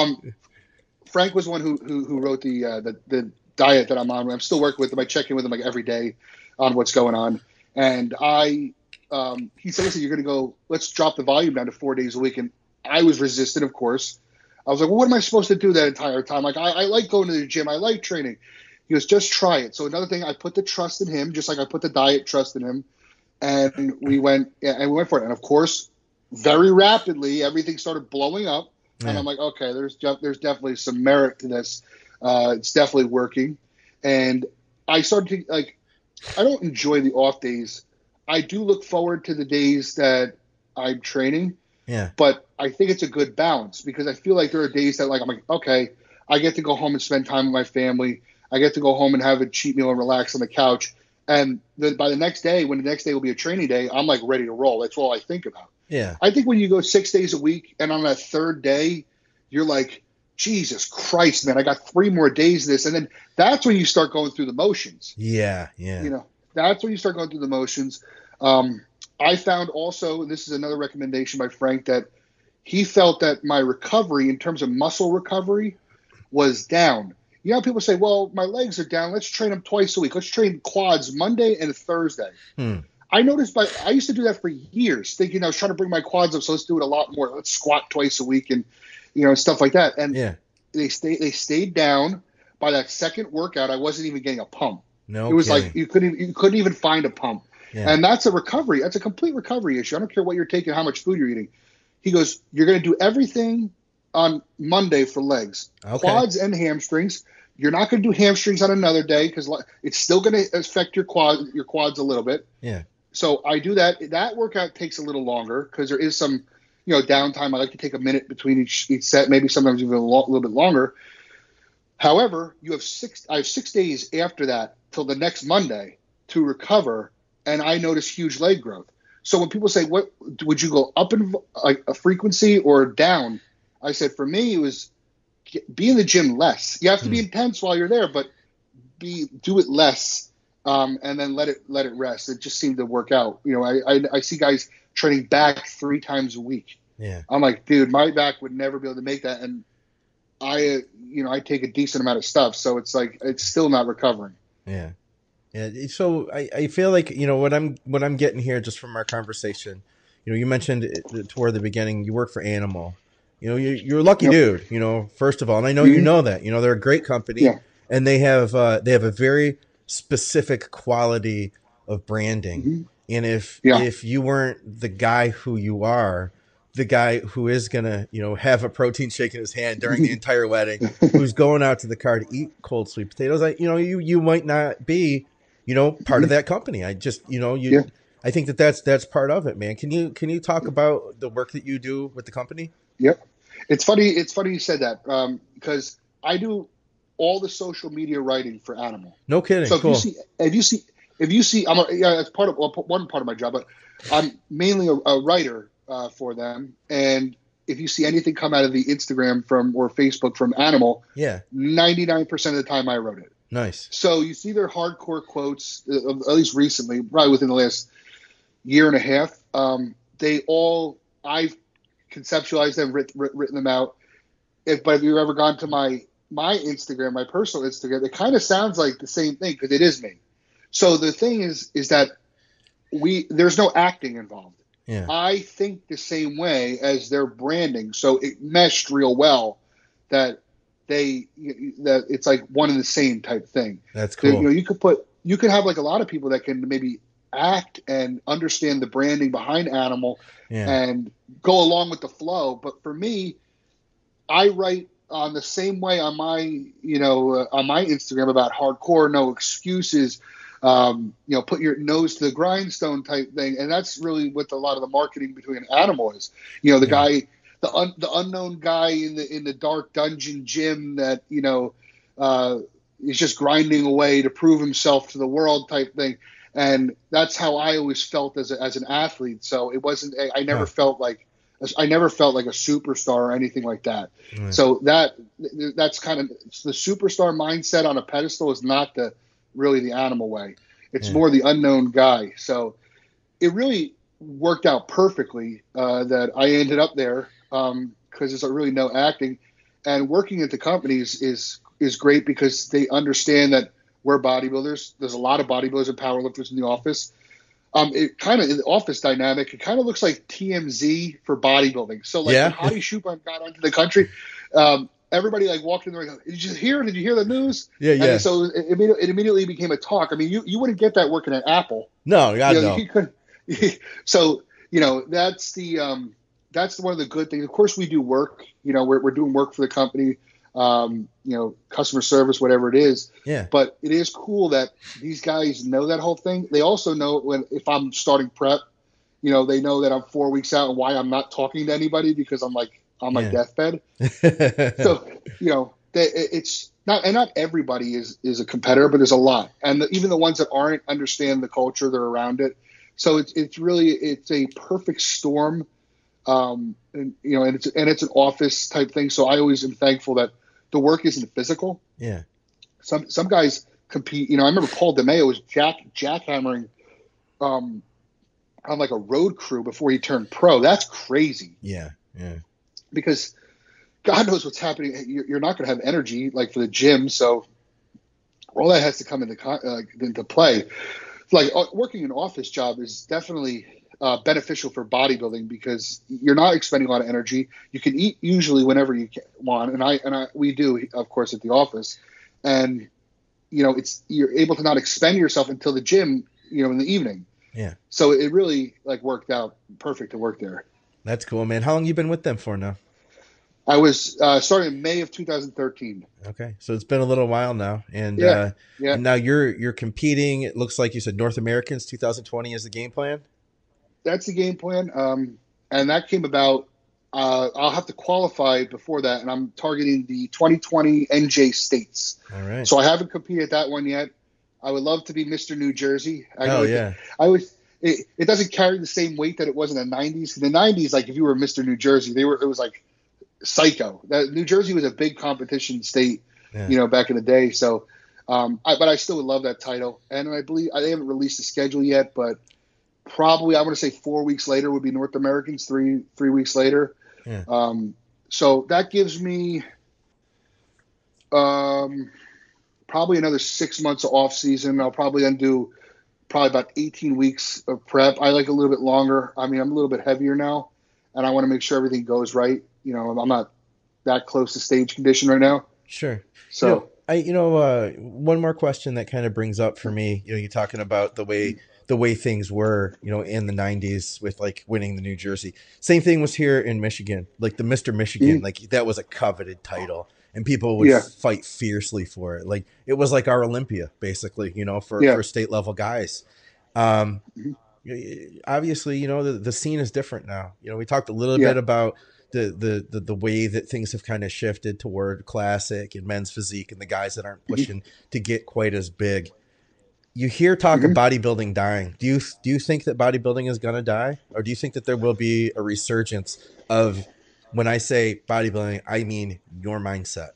Frank was the one who wrote the diet that I'm on. I'm still working with him. I check in with him every day on what's going on. And he said, listen, you're going to go, let's drop the volume down to 4 days a week. And I was resistant, of course. I was like, well, what am I supposed to do that entire time? I like going to the gym. I like training. He goes, just try it. So another thing, I put the trust in him, just like I put the diet trust in him. And we went for it. And of course, very rapidly, everything started blowing up. Yeah. And I'm like, okay, there's definitely some merit to this. It's definitely working. And I started to I don't enjoy the off days. I do look forward to the days that I'm training. Yeah. But I think it's a good balance because I feel like there are days that I'm like, okay, I get to go home and spend time with my family. I get to go home and have a cheat meal and relax on the couch. And by the next day, when the next day will be a training day, I'm ready to roll. That's all I think about. Yeah. I think when you go 6 days a week and on that third day, you're like, Jesus Christ, man, I got 3 more days of this. And then that's when you start going through the motions. Yeah. That's when you start going through the motions. I found also, and this is another recommendation by Frank, that he felt that my recovery in terms of muscle recovery was down. People say, well, my legs are down. Let's train them twice a week. Let's train quads Monday and Thursday. I noticed, I used to do that for years, thinking I was trying to bring my quads up, so let's do it a lot more. Let's squat twice a week and stuff like that. And they stayed down. By that second workout, I wasn't even getting a pump. No, it was kidding. you couldn't even find a pump. Yeah. And that's a recovery. That's a complete recovery issue. I don't care what you're taking, how much food you're eating. He goes, you're going to do everything on Monday for legs, quads and hamstrings. You're not going to do hamstrings on another day because it's still going to affect your quads a little bit. Yeah. So I do that. That workout takes a little longer because there is some, downtime. I like to take a minute between each set, maybe sometimes even a little bit longer. However, I have 6 days after that till the next Monday to recover, and I notice huge leg growth. So when people say, "What would you go up in a frequency or down?" I said, for me, it was be in the gym less. You have to be intense while you're there, but do it less, and then let it rest. It just seemed to work out. I see guys training back 3 times a week. Yeah. I'm like, dude, my back would never be able to make that. And I take a decent amount of stuff. So it's like, it's still not recovering. Yeah. Yeah. So I feel like, what I'm getting here just from our conversation, you mentioned toward the beginning, you work for Animal, you're a lucky dude, first of all, and I know, that, they're a great company and they have a very specific quality of branding. And if you weren't the guy who you are, the guy who is going to, have a protein shake in his hand during the entire wedding, who's going out to the car to eat cold sweet potatoes, you might not be, part of that company. I just, I think that's part of it, man. Can you talk about the work that you do with the company? Yep. It's funny you said that, because I do all the social media writing for Animal. No kidding. So cool. if you see, that's one part of my job, but I'm mainly a writer for them. And if you see anything come out of the Instagram or Facebook from Animal, 99% of the time I wrote it. Nice. So you see their hardcore quotes, at least recently, probably within the last year and a half. I've conceptualized them, written them out. But if you've ever gone to my Instagram, my personal Instagram, it kind of sounds like the same thing because it is me. So the thing is that there's no acting involved. Yeah. I think the same way as their branding, so it meshed real well that it's like one and the same type thing. That's cool. You could have like a lot of people that can maybe act and understand the branding behind Animal and go along with the flow. But for me, I write on the same way on my Instagram about hardcore, no excuses. Put your nose to the grindstone type thing. And that's really what a lot of the marketing between Animal is. Guy, the unknown guy in the dark dungeon gym that, is just grinding away to prove himself to the world type thing. And that's how I always felt as an athlete. So it wasn't, I never felt like a superstar or anything like that. Right. So that's kind of the superstar mindset on a pedestal is not really the Animal way. It's more the unknown guy. So it really worked out perfectly that I ended up there because there's really no acting, and working at the companies is great because they understand that we're bodybuilders. There's a lot of bodybuilders and powerlifters in the office. It kind of, in the office dynamic, it kind of looks like TMZ for bodybuilding. So like when Hadi Choopan got onto the country, everybody like walked in there and go, did you hear the news? Yeah. And so it immediately became a talk. I mean, you wouldn't get that working at Apple. No, God, no. You couldn't. So, that's one of the good things. Of course we do work, we're doing work for the company, customer service, whatever it is. Yeah. But it is cool that these guys know that whole thing. They also know if I'm starting prep, they know that I'm 4 weeks out and why I'm not talking to anybody because I'm like on my deathbed. So, it's not everybody is a competitor, but there's a lot. And even the ones that aren't understand the culture, they're around it. So it's a perfect storm. And it's an office type thing. So I always am thankful that the work isn't physical. Yeah. Some guys compete. I remember Paul DeMeo was jackhammering on like a road crew before he turned pro. That's crazy. Yeah. Because God knows what's happening. You're not going to have energy like for the gym. So all that has to come into play. Like working an office job is definitely beneficial for bodybuilding because you're not expending a lot of energy. You can eat usually whenever you want, and we do, of course, at the office. And you're able to not expend yourself until the gym, in the evening. Yeah. So it really worked out perfect to work there. That's cool, man. How long you been with them for now? I was starting in May of 2013. Okay, so it's been a little while now, and and now you're competing. It looks like you said North Americans 2020 is the game plan. That's the game plan, and that came about. I'll have to qualify before that, and I'm targeting the 2020 NJ States. All right. So I haven't competed at that one yet. I would love to be Mr. New Jersey. It doesn't carry the same weight that it was in the 90s. In the 90s, like if you were Mr. New Jersey, it was like psycho. New Jersey was a big competition state, back in the day. So, but I still would love that title. And I believe they haven't released the schedule yet, but probably, I want to say 4 weeks later would be North Americans, three weeks later. Yeah. So that gives me probably another 6 months of off season. I'll probably then do probably about 18 weeks of prep. I like a little bit longer. I mean, I'm a little bit heavier now, and I want to make sure everything goes right. You know, I'm not that close to stage condition right now. Sure. So one more question that kind of brings up for me, you're talking about the way things were, in the 90s with like winning the New Jersey. Same thing was here in Michigan, like the Mr. Michigan, like that was a coveted title and people would fight fiercely for it. Like it was like our Olympia basically, for state level guys. Obviously, the scene is different now. We talked a little bit about the way that things have kind of shifted toward classic and men's physique and the guys that aren't pushing to get quite as big. You hear talk of bodybuilding dying. Do you think that bodybuilding is going to die, or do you think that there will be a resurgence of, when I say bodybuilding, I mean your mindset?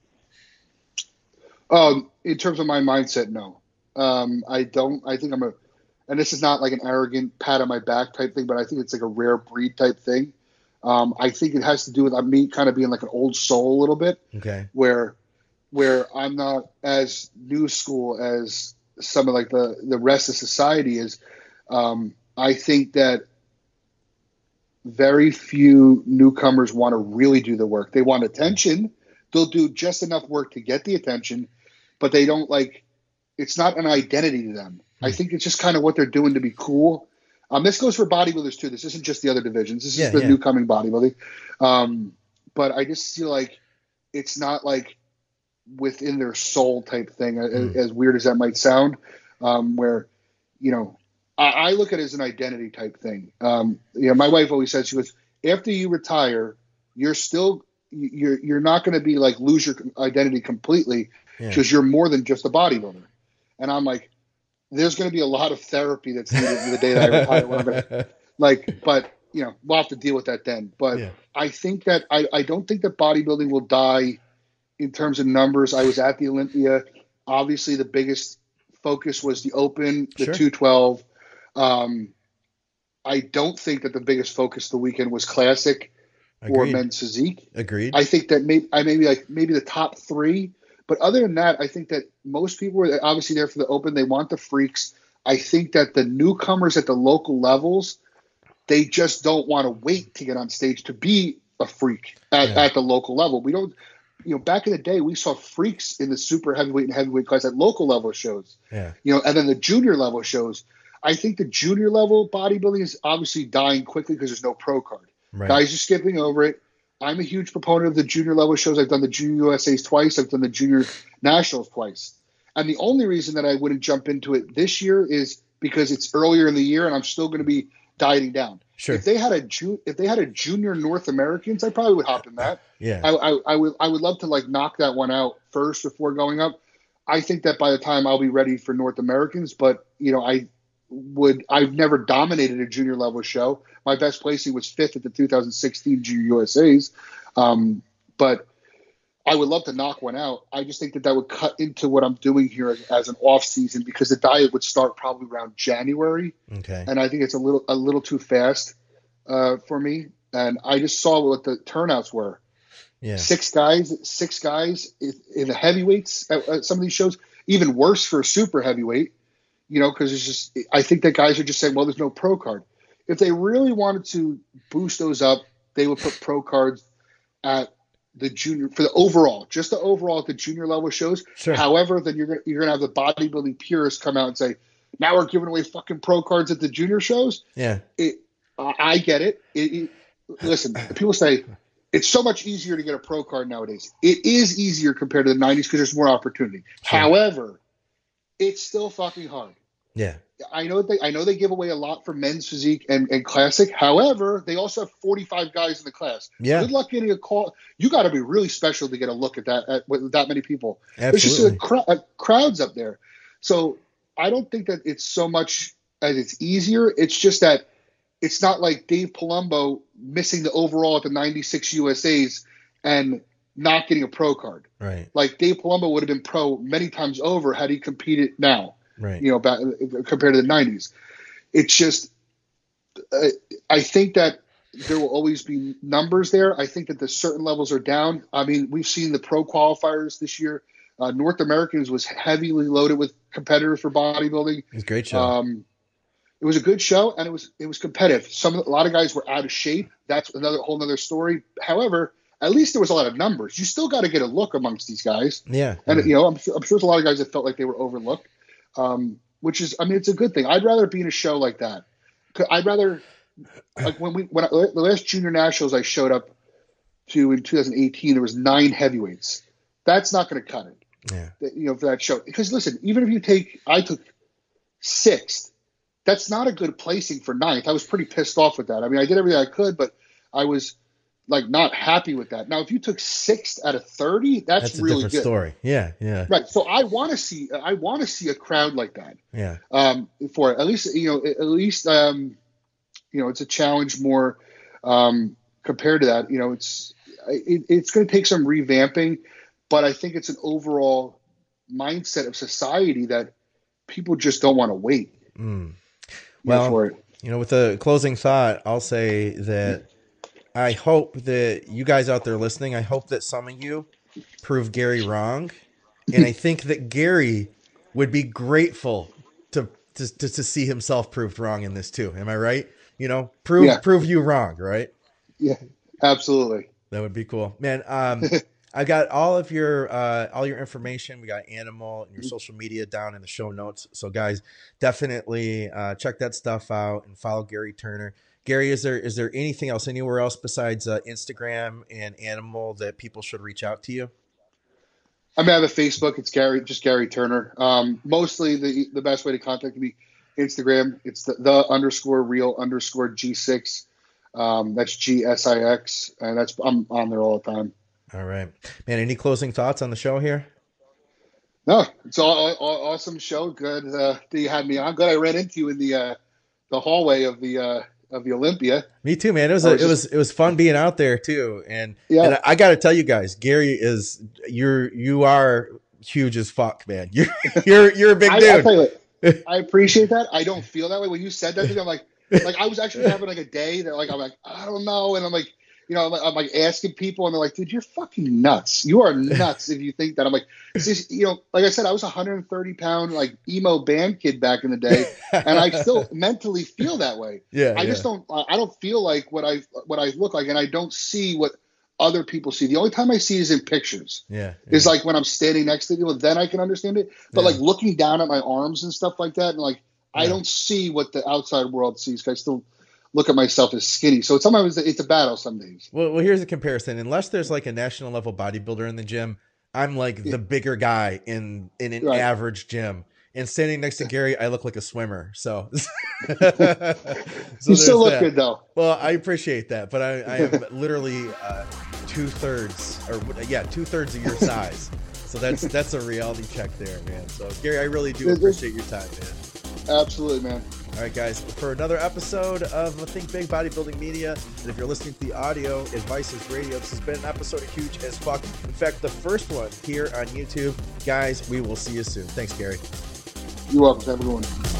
In terms of my mindset, no. I don't. I think and this is not like an arrogant pat on my back type thing, but I think it's like a rare breed type thing. I think it has to do with me kind of being like an old soul a little bit. Okay. Where I'm not as new school as some of like the rest of society is. I think that very few newcomers want to really do the work. They want attention. They'll do just enough work to get the attention, but they don't it's not an identity to them. I think it's just kind of what they're doing to be cool. This goes for bodybuilders too. This isn't just the other divisions. This is the newcoming bodybuilding. But I just feel like it's not like within their soul type thing, as weird as that might sound, where, I look at it as an identity type thing. My wife always says, she goes, after you retire, you're not going to be like lose your identity completely because you're more than just a bodybuilder. And I'm like, there's going to be a lot of therapy that's needed the day that I retire. When I'm but we'll have to deal with that then. But I think that I don't think that bodybuilding will die in terms of numbers. I was at the Olympia. Obviously, the biggest focus was the Open, the 212. I don't think that the biggest focus of the weekend was Classic or men's physique. Agreed. I think that maybe the top three. But other than that, I think that most people were obviously there for the Open. They want the freaks. I think that the newcomers at the local levels, they just don't want to wait to get on stage to be a freak at the local level. We don't, back in the day, we saw freaks in the super heavyweight and heavyweight class at local level shows. Yeah. And then the junior level shows. I think the junior level bodybuilding is obviously dying quickly because there's no pro card. Right. Guys are skipping over it. I'm a huge proponent of the junior level shows. I've done the junior USAs twice. I've done the junior nationals twice. And the only reason that I wouldn't jump into it this year is because it's earlier in the year and I'm still going to be dieting down. Sure. If they had a junior North Americans, I probably would hop in that. Yeah. I would love to knock that one out first before going up. I think that by the time I'll be ready for North Americans, but I've never dominated a junior level show. My best placing was 5th at the 2016 Junior USAs. But I would love to knock one out. I just think that would cut into what I'm doing here as an off season because the diet would start probably around January. Okay. And I think it's a little too fast for me. And I just saw what the turnouts were. Yeah. Six guys in the heavyweights at some of these shows, even worse for a super heavyweight. Because it's just, I think that guys are just saying, well, there's no pro card. If they really wanted to boost those up, they would put pro cards at the junior for the overall, just the overall at the junior level shows. Sure. However, then you're gonna have the bodybuilding purists come out and say, now we're giving away fucking pro cards at the junior shows. Yeah, I get it. Listen, people say it's so much easier to get a pro card nowadays. It is easier compared to the 90s because there's more opportunity. Sure. However, it's still fucking hard. Yeah. I know they give away a lot for men's physique and classic. However, they also have 45 guys in the class. Yeah. Good luck getting a call. You got to be really special to get a look at that with that many people. Absolutely. There's just crowds up there. So I don't think that it's so much as it's easier. It's just that it's not like Dave Palumbo missing the overall at the 96 USAs and not getting a pro card. Right. Like Dave Palumbo would have been pro many times over had he competed now. Right. Compared to the 90s. It's just I think that there will always be numbers there. I think that the certain levels are down. I mean, we've seen the pro qualifiers this year. North Americans was heavily loaded with competitors for bodybuilding. It was a great show. It was a good show, and it was competitive. A lot of guys were out of shape. That's whole nother story. However, at least there was a lot of numbers. You still got to get a look amongst these guys. Yeah. And I'm sure there's a lot of guys that felt like they were overlooked, which is, I mean, it's a good thing. I'd rather be in a show like that. I'd rather, like the last Junior Nationals I showed up to in 2018, there was 9 heavyweights. That's not going to cut it. Yeah. For that show. Because listen, even if I took 6th. That's not a good placing for 9th. I was pretty pissed off with that. I mean, I did everything I could, but I was like not happy with that. Now, if you took 6th out of 30, that's really good. That's a different story. Yeah, yeah. Right. So I want to see a crowd like that. Yeah. For it. At least it's a challenge more compared to that. It's going to take some revamping, but I think it's an overall mindset of society that people just don't want to wait. Well, with a closing thought, I'll say that I hope that you guys out there listening, I hope that some of you prove Gary wrong. And I think that Gary would be grateful to see himself proved wrong in this too. Am I right? Prove you wrong, right? Yeah, absolutely. That would be cool, man. I got all your information. We got Animal and your social media down in the show notes. So guys, definitely check that stuff out and follow Gary Turner. Gary, is there anything else anywhere else besides Instagram and Animal that people should reach out to you? I mean, I have a Facebook. It's Gary Turner. Mostly the best way to contact me, Instagram. It's the _real_G6. That's GSIX, and I'm on there all the time. All right, man. Any closing thoughts on the show here? No, it's all awesome show. Good that you had me on. Good I ran into you in the hallway of the Olympia. Me too, man. It was fun being out there too. And I got to tell you guys, Gary you are huge as fuck, man. You're a big dude. I'll tell you what, I appreciate that. I don't feel that way when you said that to me. I'm like I was actually having like a day that I'm like I don't know, and I'm like. I'm like asking people, and they're like, "Dude, you're fucking nuts. You are nuts if you think that." I'm like, it's just, like I said, I was a 130-pound like emo band kid back in the day, and I still mentally feel that way. Yeah, I just don't. I don't feel like what I look like, and I don't see what other people see. The only time I see is in pictures. Yeah. Is like when I'm standing next to people, then I can understand it. But like looking down at my arms and stuff like that, and like I don't see what the outside world sees. I still look at myself as skinny. So sometimes it's a battle some days. Well, here's a comparison. Unless there's like a national level bodybuilder in the gym, I'm like the bigger guy in an average gym. And standing next to Gary, I look like a swimmer. So, you still look good though. Well, I appreciate that, but I am literally 2/3 of your size. So that's a reality check there, man. So Gary, I really do appreciate your time, man. Absolutely, man. All right, guys, for another episode of Think Big Bodybuilding Media, and if you're listening to the audio, Advice is Radio, this has been an episode of Huge as Fuck. In fact, the first one here on YouTube. Guys, we will see you soon. Thanks, Gary. You're welcome. Have a good one.